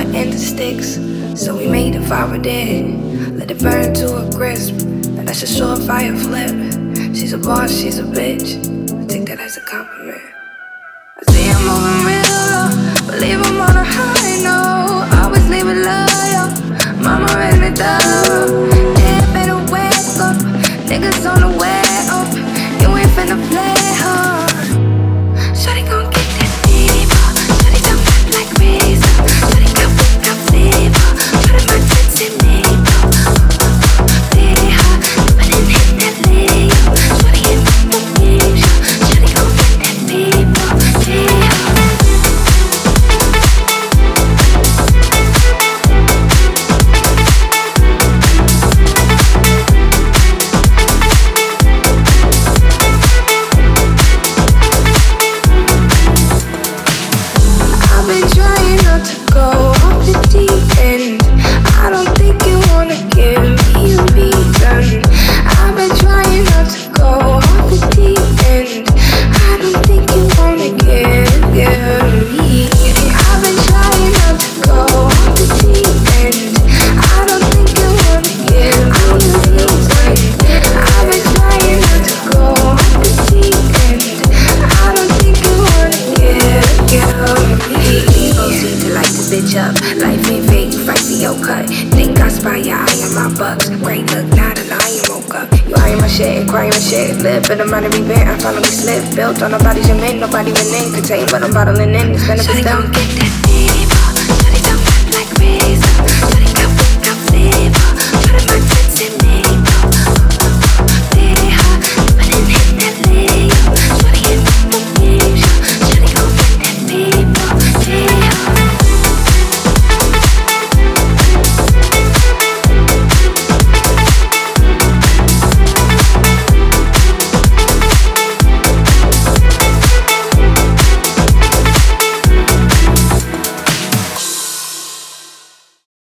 wood and the sticks, so we made the fire dead. Let it burn to a crisp, and that's a surefire flip. She's a boss, she's a bitch. I take that as a compliment. I see I'm moving real low, but leave him on a high note. Always leave it loyal. Mama ran it down. Yeah, better wake up. Niggas on the way up. You ain't finna play hard. Shawty gon' get that fever. Shawty don't act like razor. Shawty got whipped up flavor. Put in my tits and make up. Pretty hot, but then hit that layup. Shawty in the game. Shawty gon' get that fever. Pretty hot. I've been trying not to go off the deep end. I don't think you wanna give me a reason. I've been trying not to go off the deep end. I don't think you wanna give me. I've been trying not to go off the deep end. I don't think you wanna give me a reason. I've been trying not to go off the deep end. I don't think you wanna give me. Seem to light this bitch up. Life ain't fake, fight for your cut. Think I spy your eye on my bucks. Great look, not a lion woke up. You eyeing my shit and crying my shit. Live for the money repent, I finally slip. Built on nobody's your man, nobody went in. Could tell you what I'm bottling in. It's gonna be done. Get that